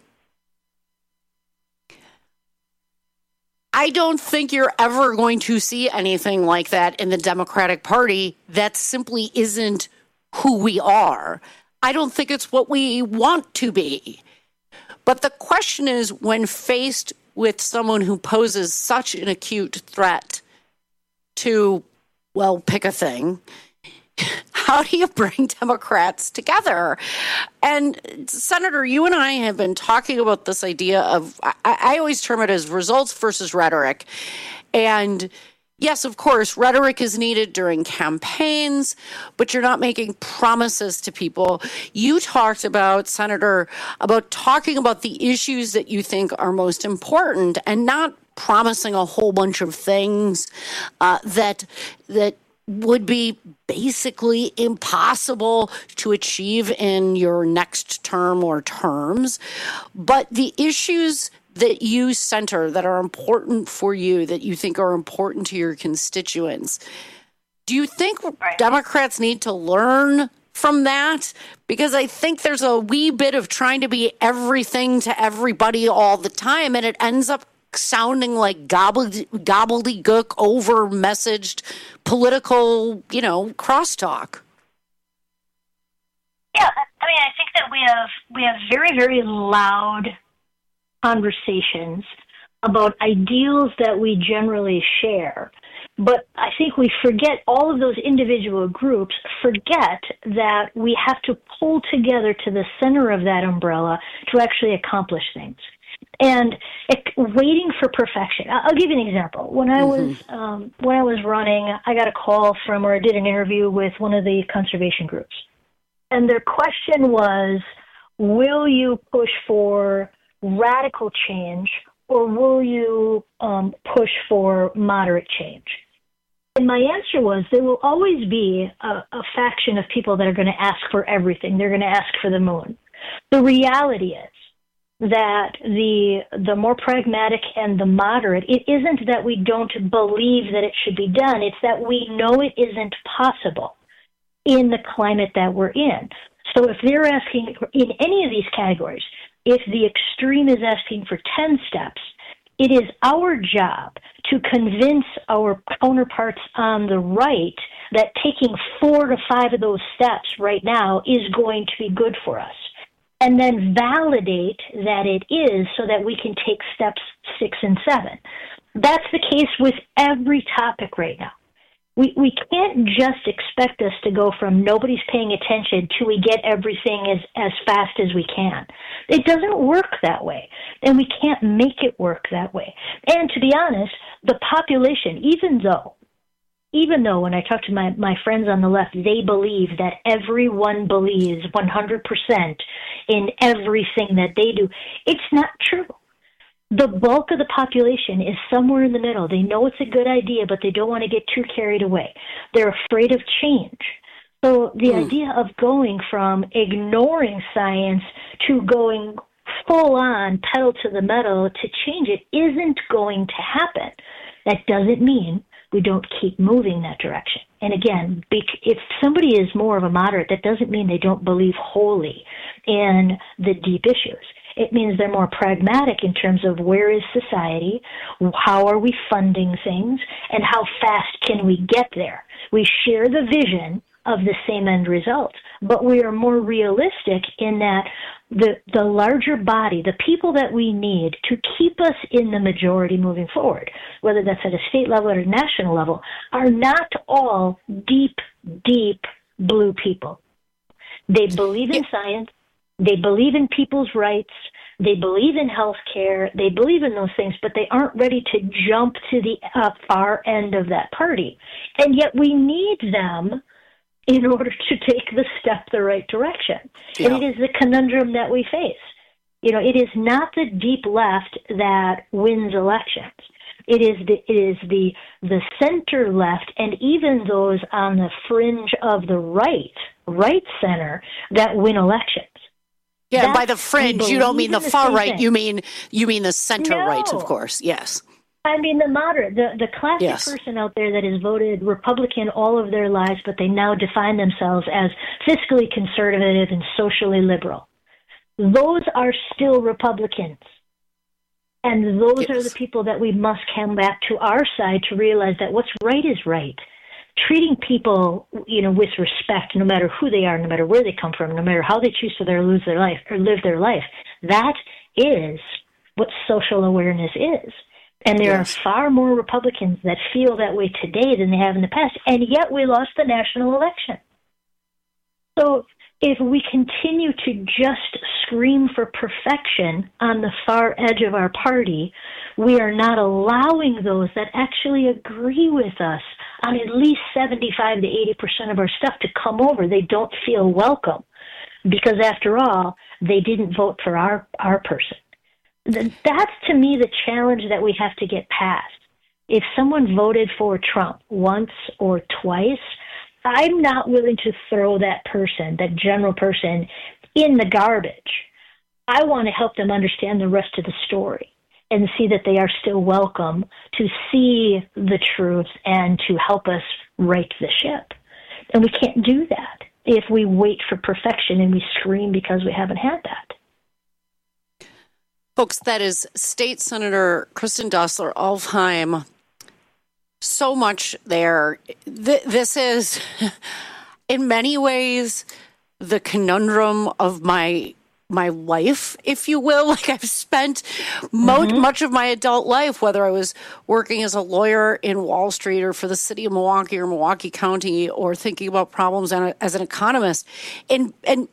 I don't think you're ever going to see anything like that in the Democratic Party. That simply isn't who we are. I don't think it's what we want to be. But the question is, when faced with someone who poses such an acute threat to, well, pick a thing, how do you bring Democrats together? And Senator, you and I have been talking about this idea of, I, I always term it as results versus rhetoric. And yes, of course, rhetoric is needed during campaigns, but you're not making promises to people. You talked about, Senator, about talking about the issues that you think are most important and not promising a whole bunch of things uh, that that would be basically impossible to achieve in your next term or terms. But the issues that you center that are important for you, that you think are important to your constituents, do you think Democrats need to learn from that? Because I think there's a wee bit of trying to be everything to everybody all the time, and it ends up sounding like gobbledy, gobbledygook, over-messaged political, you know, crosstalk. Yeah, I mean, I think that we have we have very, very loud conversations about ideals that we generally share. But I think we forget, all of those individual groups forget that we have to pull together to the center of that umbrella to actually accomplish things. And it, waiting for perfection. I'll give you an example. When I mm-hmm. was um, when I was running, I got a call from, or I did an interview with one of the conservation groups, and their question was, "Will you push for radical change, or will you um, push for moderate change?" And my answer was, there will always be a, a faction of people that are going to ask for everything. They're going to ask for the moon. The reality is that the the more pragmatic and the moderate, it isn't that we don't believe that it should be done. It's that we know it isn't possible in the climate that we're in. So if they're asking in any of these categories, if the extreme is asking for ten steps, it is our job to convince our counterparts on the right that taking four to five of those steps right now is going to be good for us, and then validate that it is so that we can take steps six and seven. That's the case with every topic right now. We we can't just expect us to go from nobody's paying attention to we get everything as, as fast as we can. It doesn't work that way, and we can't make it work that way. And to be honest, the population, even though, even though when I talk to my, my friends on the left, they believe that everyone believes one hundred percent in everything that they do, it's not true. The bulk of the population is somewhere in the middle. They know it's a good idea, but they don't want to get too carried away. They're afraid of change. So the mm. idea of going from ignoring science to going full on, pedal to the metal to change it isn't going to happen. That doesn't mean we don't keep moving that direction. And again, if somebody is more of a moderate, that doesn't mean they don't believe wholly in the deep issues. It means they're more pragmatic in terms of where is society, how are we funding things, and how fast can we get there. We share the vision of the same end result, but we are more realistic in that the the larger body, the people that we need to keep us in the majority moving forward, whether that's at a state level or a national level, are not all deep, deep blue people. They believe in science. They believe in people's rights. They believe in health care. They believe in those things, but they aren't ready to jump to the uh, far end of that party. And yet we need them in order to take the step the right direction. Yeah. And it is the conundrum that we face. You know, it is not the deep left that wins elections. It is the it is the the center left and even those on the fringe of the right, right center, that win elections. Yeah, by the fringe, you don't mean the far right. Thing. You mean you mean the center no. right, of course. Yes. I mean the moderate, the the classic yes. person out there that has voted Republican all of their lives, but they now define themselves as fiscally conservative and socially liberal. Those are still Republicans. And those yes. are the people that we must come back to our side to realize that what's right is right. Treating people, you know, with respect, no matter who they are, no matter where they come from, no matter how they choose to their, lose their life or live their life, that is what social awareness is. And there yes. are far more Republicans that feel that way today than they have in the past, and yet we lost the national election. So if we continue to just scream for perfection on the far edge of our party, we are not allowing those that actually agree with us on at least seventy-five to eighty percent of our stuff to come over. They don't feel welcome because, after all, they didn't vote for our, our person. That's, to me, the challenge that we have to get past. If someone voted for Trump once or twice, I'm not willing to throw that person, that general person, in the garbage. I want to help them understand the rest of the story and see that they are still welcome to see the truth and to help us right the ship. And we can't do that if we wait for perfection and we scream because we haven't had that. Folks, that is State Senator Kristen Dossler-Alfheim. So much there. Th- this is, in many ways, the conundrum of my my life, if you will. Like, I've spent mo- mm-hmm. much of my adult life, whether I was working as a lawyer in Wall Street or for the city of Milwaukee or Milwaukee County or thinking about problems as an economist, and and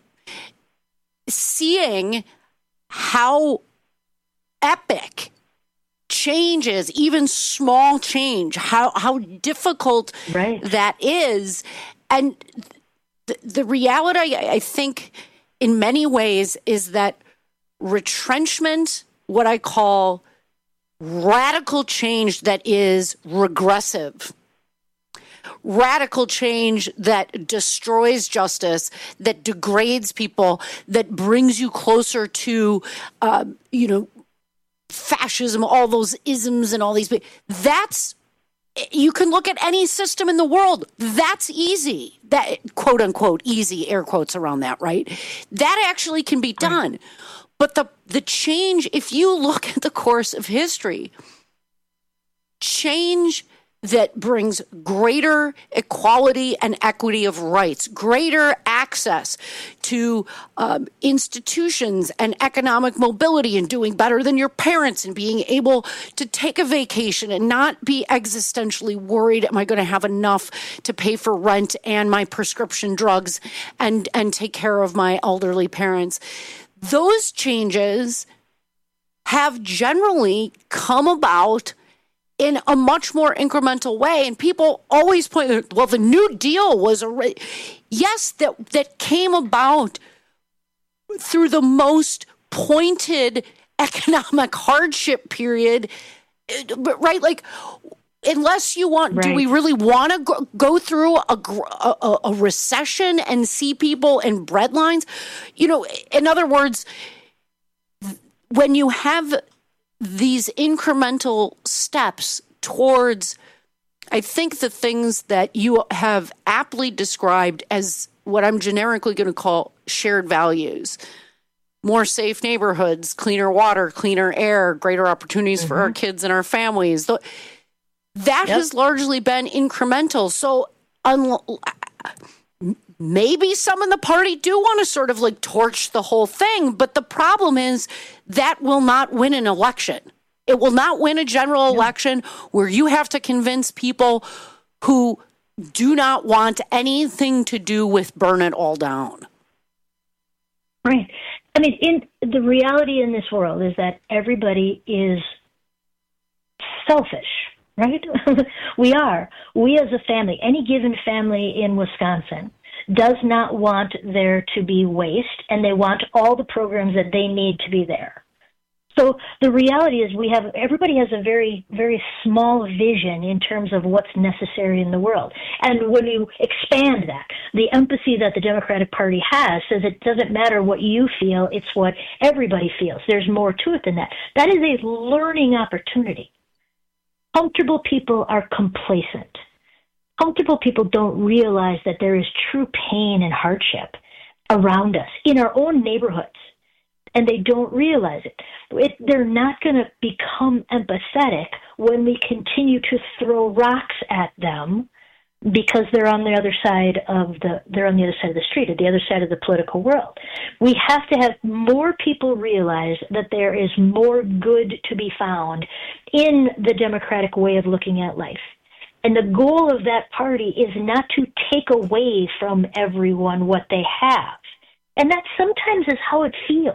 seeing how epic changes, even small change, how how difficult right. that is. And the, the reality, I, I think, in many ways, is that retrenchment, what I call radical change that is regressive, radical change that destroys justice, that degrades people, that brings you closer to, uh, you know, fascism, all those isms and all these. That's, you can look at any system in the world. That's easy. That, quote unquote, easy, air quotes around that, right? That actually can be done. But the, the change, if you look at the course of history, change that brings greater equality and equity of rights, greater access to um, institutions and economic mobility and doing better than your parents and being able to take a vacation and not be existentially worried, am I going to have enough to pay for rent and my prescription drugs and, and take care of my elderly parents. Those changes have generally come about in a much more incremental way. And people always point, well, the New Deal was a, yes, that that came about through the most pointed economic hardship period, right? Like, unless you want, right. do we really want to go, go through a, a, a recession and see people in bread lines? You know, in other words, when you have these incremental steps towards, I think, the things that you have aptly described as what I'm generically going to call shared values, more safe neighborhoods, cleaner water, cleaner air, greater opportunities mm-hmm. for our kids and our families. That yep. has largely been incremental. So un- maybe some in the party do want to sort of like torch the whole thing. But the problem is that will not win an election. It will not win a general yep. election where you have to convince people who do not want anything to do with burn it all down. Right. I mean, in the reality in this world is that everybody is selfish, right? We are. We as a family, any given family in Wisconsin does not want there to be waste, and they want all the programs that they need to be there. So the reality is we have, everybody has a very, very small vision in terms of what's necessary in the world. And when you expand that, the empathy that the Democratic Party has says it doesn't matter what you feel, it's what everybody feels. There's more to it than that. That is a learning opportunity. Comfortable people are complacent. Comfortable people don't realize that there is true pain and hardship around us in our own neighborhoods. And they don't realize it. it they're not going to become empathetic when we continue to throw rocks at them because they're on the other side of the they're on the other side of the street, or the other side of the political world. We have to have more people realize that there is more good to be found in the Democratic way of looking at life. And the goal of that party is not to take away from everyone what they have. And that sometimes is how it feels.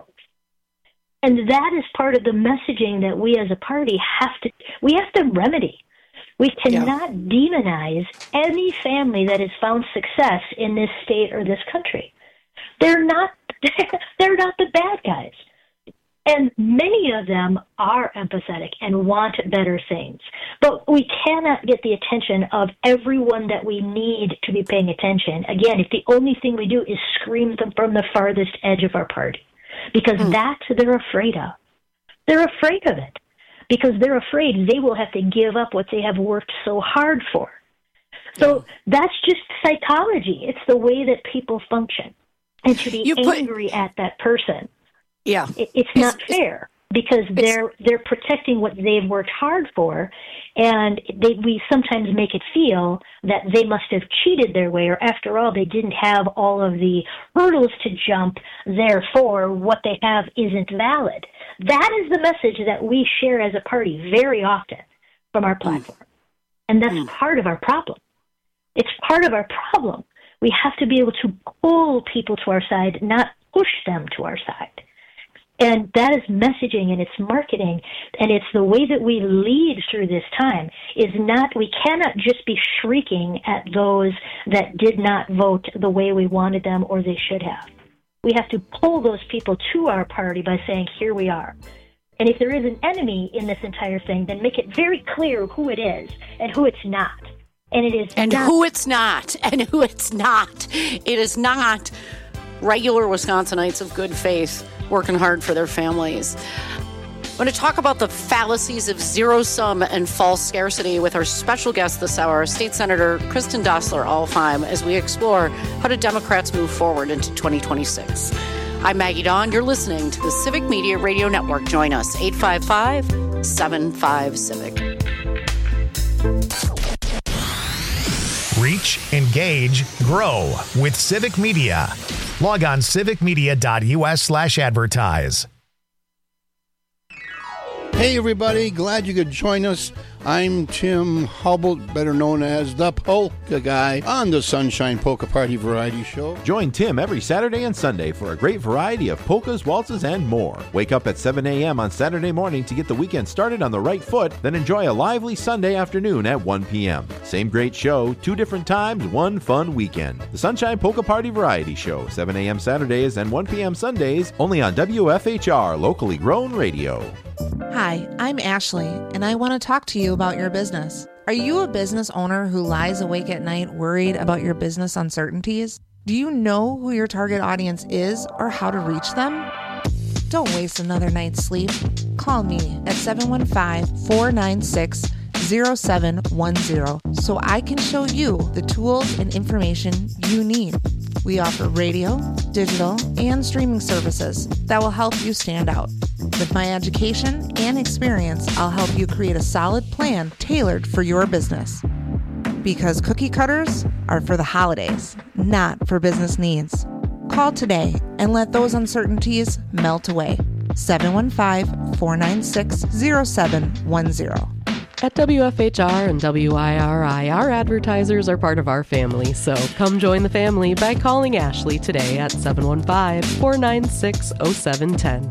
And that is part of the messaging that we as a party have to, we have to remedy. We cannot yeah. demonize any family that has found success in this state or this country. They're not, they're not the bad guys. And many of them are empathetic and want better things. But we cannot get the attention of everyone that we need to be paying attention. Again, if the only thing we do is scream them from the farthest edge of our party. Because mm. that's what they're afraid of. They're afraid of it. Because they're afraid they will have to give up what they have worked so hard for. So that's just psychology. It's the way that people function. And to be you angry put, at that person, yeah, it, it's, it's not fair. Because they're they're protecting what they've worked hard for, and they, we sometimes make it feel that they must have cheated their way, or after all, they didn't have all of the hurdles to jump, therefore what they have isn't valid. That is the message that we share as a party very often from our platform, mm. and that's mm. part of our problem. It's part of our problem. We have to be able to pull people to our side, not push them to our side. And that is messaging, and it's marketing, and it's the way that we lead through this time is not, we cannot just be shrieking at those that did not vote the way we wanted them or they should have. We have to pull those people to our party by saying, here we are. And if there is an enemy in this entire thing, then make it very clear who it is and who it's not. And it is And not- who it's not, and who it's not. It is not regular Wisconsinites of good faith working hard for their families. I'm going to talk about the fallacies of zero-sum and false scarcity with our special guest this hour, State Senator Kristen Dossler-Alfheim, as we explore how do Democrats move forward into twenty twenty-six. I'm Maggie Dawn. You're listening to the Civic Media Radio Network. Join us, eight five five, seven five, CIVIC. Reach, engage, grow with Civic Media. Log on civicmedia.us slash advertise. Hey, everybody. Glad you could join us I'm Tim Hubble, better known as the Polka Guy, on the Sunshine Polka Party Variety Show. Join Tim every Saturday and Sunday for a great variety of polkas, waltzes, and more. Wake up at seven a.m. on Saturday morning to get the weekend started on the right foot, then enjoy a lively Sunday afternoon at one p.m. Same great show, two different times, one fun weekend. The Sunshine Polka Party Variety Show, seven a.m. Saturdays and one p.m. Sundays, only on W F H R, locally grown radio. Hi, I'm Ashley, and I want to talk to you about your business. Are you a business owner who lies awake at night worried about your business uncertainties? Do you know who your target audience is or how to reach them? Don't waste another night's sleep. Call me at seven one five, four nine six, zero seven one zero so I can show you the tools and information you need. We offer radio, digital, and streaming services that will help you stand out. With my education and experience, I'll help you create a solid plan tailored for your business. Because cookie cutters are for the holidays, not for business needs. Call today and let those uncertainties melt away. seven one five, four nine six, zero seven one zero. At W F H R and W I R I, our advertisers are part of our family, so come join the family by calling Ashley today at seven one five, four nine six, zero seven one zero.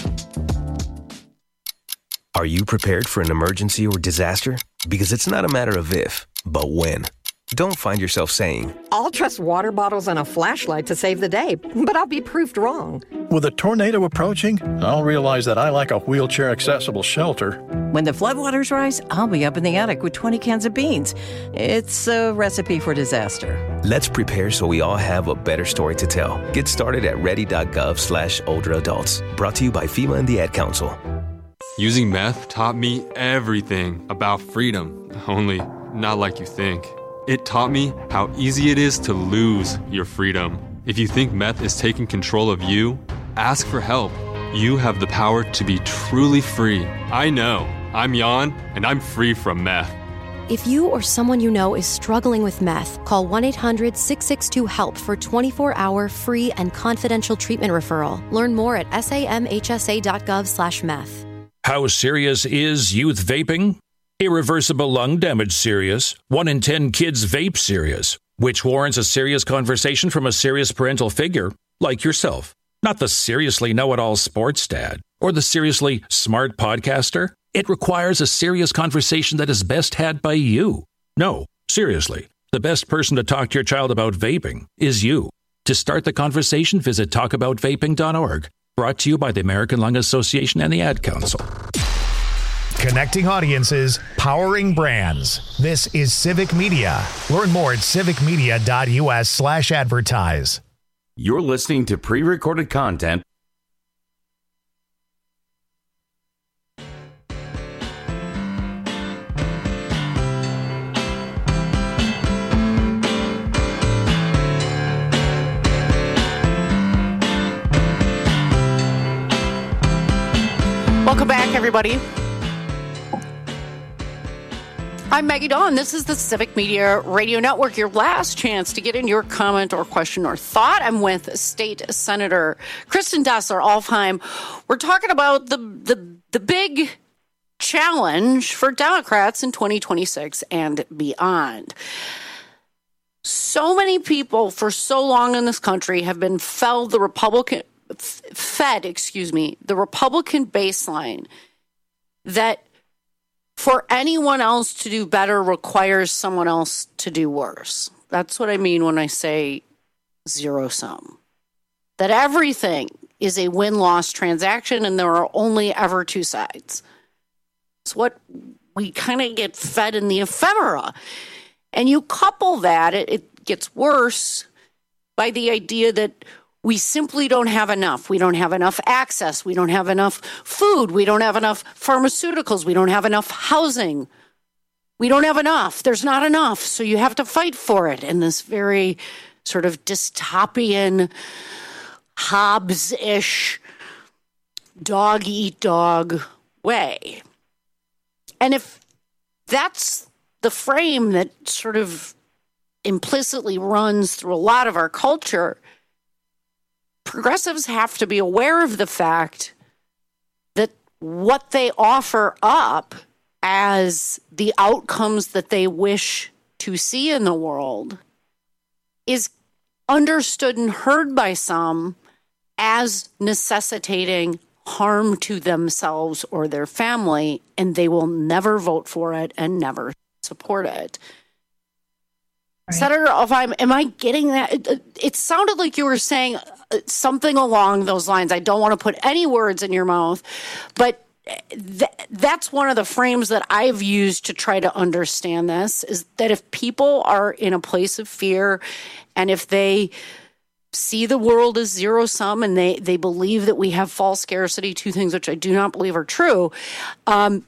Are you prepared for an emergency or disaster? Because it's not a matter of if, but when. Don't find yourself saying, I'll trust water bottles and a flashlight to save the day, but I'll be proved wrong. With a tornado approaching, I'll realize that I lack a wheelchair-accessible shelter. When the floodwaters rise, I'll be up in the attic with twenty cans of beans. It's a recipe for disaster. Let's prepare so we all have a better story to tell. Get started at ready.gov slash older adults. Brought to you by FEMA and the Ad Council. Using meth taught me everything about freedom, only not like you think. It taught me how easy it is to lose your freedom. If you think meth is taking control of you, ask for help. You have the power to be truly free. I know. I'm Jan, and I'm free from meth. If you or someone you know is struggling with meth, call one eight hundred, six six two, HELP for twenty-four hour free and confidential treatment referral. Learn more at samhsa.gov slash meth. How serious is youth vaping? Irreversible lung damage serious. One in ten kids vape serious, which warrants a serious conversation from a serious parental figure like yourself. Not the seriously know-it-all sports dad or the seriously smart podcaster. It requires a serious conversation that is best had by you. No, seriously, the best person to talk to your child about vaping is you. To start the conversation, visit talk about vaping dot org. Brought to you by the American Lung Association and the Ad Council. Connecting audiences, powering brands. This is Civic Media. Learn more at civicmedia.us slash advertise. You're listening to pre-recorded content. Welcome back, everybody. I'm Maggie Dawn. This is the Civic Media Radio Network, your last chance to get in your comment or question or thought. I'm with State Senator Kristen Dassler-Alfheim. We're talking about the, the, the big challenge for Democrats in twenty twenty-six and beyond. So many people for so long in this country have been fed the Republican, fed, excuse me, the Republican baseline that for anyone else to do better requires someone else to do worse. That's what I mean when I say zero sum. That everything is a win-loss transaction and there are only ever two sides. It's what we kind of get fed in the ephemera. And you couple that, it, it gets worse by the idea that we simply don't have enough. We don't have enough access. We don't have enough food. We don't have enough pharmaceuticals. We don't have enough housing. We don't have enough. There's not enough. So you have to fight for it in this very sort of dystopian, Hobbes-ish, dog-eat-dog way. And if that's the frame that sort of implicitly runs through a lot of our culture, progressives have to be aware of the fact that what they offer up as the outcomes that they wish to see in the world is understood and heard by some as necessitating harm to themselves or their family, and they will never vote for it and never support it. Right. Senator, if I'm, am I getting that? It, it sounded like you were saying something along those lines. I don't want to put any words in your mouth, but th- that's one of the frames that I've used to try to understand this, is that if people are in a place of fear and if they see the world as zero sum and they, they believe that we have false scarcity, two things which I do not believe are true, um,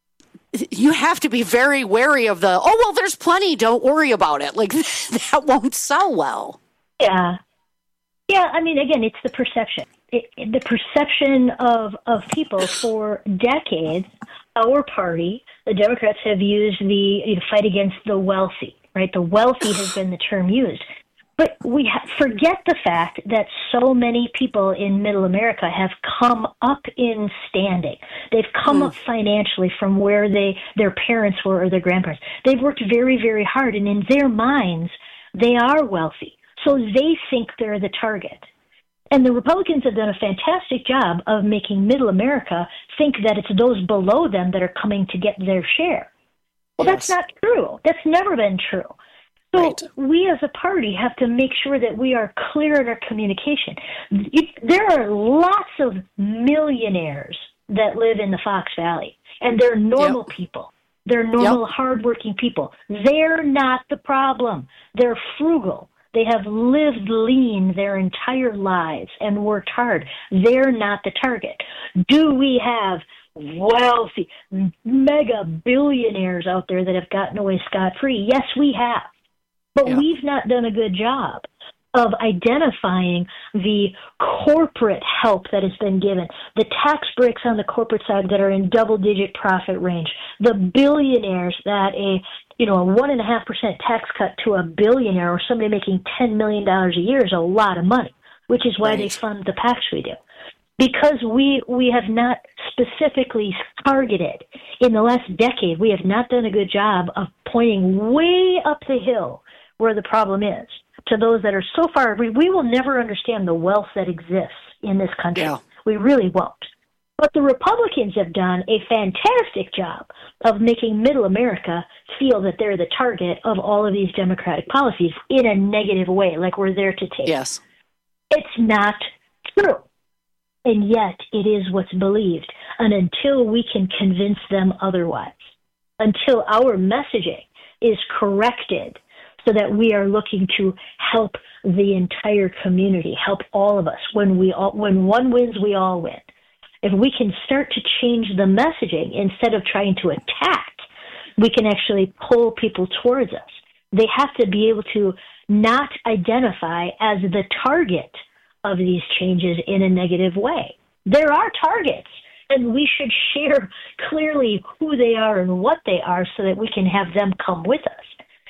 you have to be very wary of the, oh, well, there's plenty, don't worry about it. Like, that won't sell well. Yeah. Yeah, I mean, again, it's the perception. It, it, the perception of, of people for decades, our party, the Democrats, have used the you know, fight against the wealthy, right? The wealthy has been the term used. But we ha- forget the fact that so many people in middle America have come up in standing. They've come mm. up financially from where they their parents were or their grandparents. They've worked very, very hard, and in their minds, they are wealthy. So they think they're the target. And the Republicans have done a fantastic job of making middle America think that it's those below them that are coming to get their share. Well, yes. That's not true. That's never been true. So right. we as a party have to make sure that we are clear in our communication. It, there are lots of millionaires that live in the Fox Valley, and they're normal yep. people. They're normal, yep. hardworking people. They're not the problem. They're frugal. They have lived lean their entire lives and worked hard. They're not the target. Do we have wealthy, mega billionaires out there that have gotten away scot-free? Yes, we have. But yeah. we've not done a good job of identifying the corporate help that has been given, the tax breaks on the corporate side that are in double-digit profit range, the billionaires that a you know a one and a half percent tax cut to a billionaire or somebody making ten million dollars a year is a lot of money, which is why right. they fund the PACs we do. Because we we have not specifically targeted in the last decade, we have not done a good job of pointing way up the hill where the problem is, to those that are so far, we, we will never understand the wealth that exists in this country. Yeah. We really won't. But the Republicans have done a fantastic job of making middle America feel that they're the target of all of these Democratic policies in a negative way, like we're there to take. Yes. It's not true. And yet it is what's believed. And until we can convince them otherwise, until our messaging is corrected, so that we are looking to help the entire community, help all of us. When we all, when one wins, we all win. If we can start to change the messaging instead of trying to attack, we can actually pull people towards us. They have to be able to not identify as the target of these changes in a negative way. There are targets, and we should share clearly who they are and what they are so that we can have them come with us.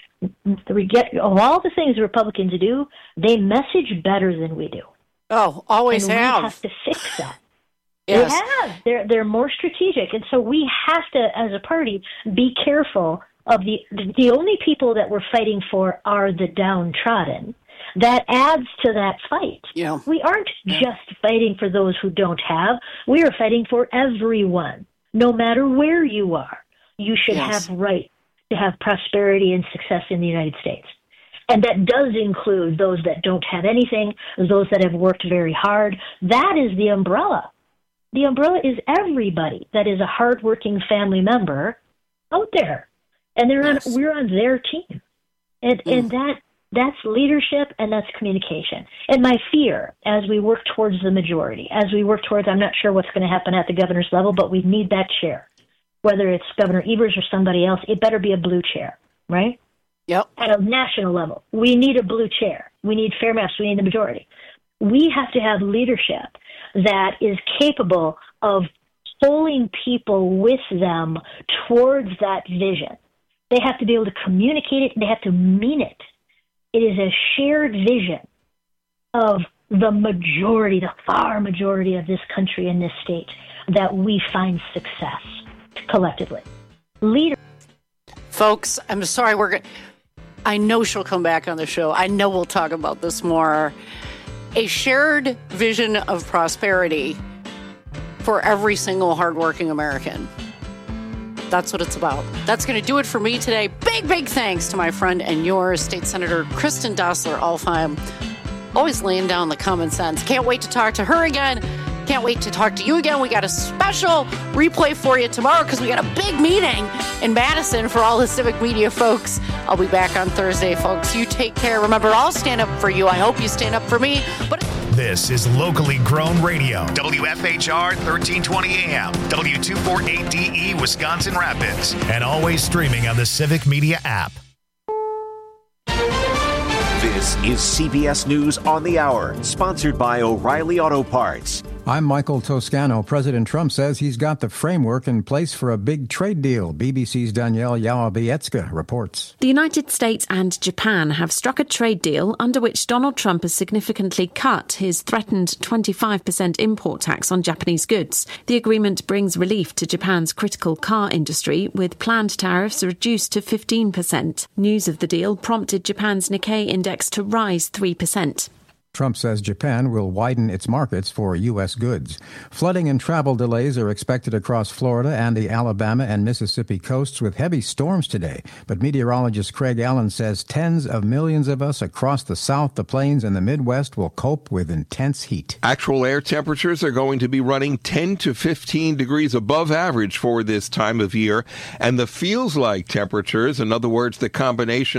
We get, of all the things Republicans do, they message better than we do. Oh, always and have. We have to fix that. Yes. They have. They're they're more strategic, and so we have to, as a party, be careful of the the only people that we're fighting for are the downtrodden. That adds to that fight. Yeah. We aren't yeah. just fighting for those who don't have. We are fighting for everyone, no matter where you are. You should yes. have right to have prosperity and success in the United States. And that does include those that don't have anything, those that have worked very hard. That is the umbrella. The umbrella is everybody that is a hardworking family member out there. And they're yes. on, we're on their team. And mm. and that that's leadership and that's communication. And my fear as we work towards the majority, as we work towards, I'm not sure what's going to happen at the governor's level, but we need that chair. Whether it's Governor Evers or somebody else, it better be a blue chair, right? Yep. At a national level, we need a blue chair. We need fair maps. We need the majority. We have to have leadership that is capable of pulling people with them towards that vision. They have to be able to communicate it, and they have to mean it. It is a shared vision of the majority, the far majority of this country and this state, that we find success collectively. leader. Folks, I'm sorry. We're going I know she'll come back on the show. I know we'll talk about this more. A shared vision of prosperity for every single hardworking American. That's what it's about. That's going to do it for me today. Big, big thanks to my friend and yours, State Senator Kristen Dossler-Alfheim. Always laying down the common sense. Can't wait to talk to her again. Can't wait to talk to you again. We got a special replay for you tomorrow because we got a big meeting in Madison for all the civic media folks. I'll be back on Thursday, folks. You take care. Remember, I'll stand up for you. I hope you stand up for me. But this is locally grown radio. W F H R thirteen twenty A M, W two forty-eight D E, Wisconsin Rapids, and always streaming on the Civic Media app. This is C B S News on the Hour, sponsored by O'Reilly Auto Parts. I'm Michael Toscano. President Trump says he's got the framework in place for a big trade deal. B B C's Danielle Yawabietska reports. The United States and Japan have struck a trade deal under which Donald Trump has significantly cut his threatened twenty-five percent import tax on Japanese goods. The agreement brings relief to Japan's critical car industry, with planned tariffs reduced to fifteen percent. News of the deal prompted Japan's Nikkei index to rise three percent. Trump says Japan will widen its markets for U S goods. Flooding and travel delays are expected across Florida and the Alabama and Mississippi coasts with heavy storms today. But meteorologist Craig Allen says tens of millions of us across the South, the Plains, and the Midwest will cope with intense heat. Actual air temperatures are going to be running ten to fifteen degrees above average for this time of year. And the feels like temperatures, in other words, the combination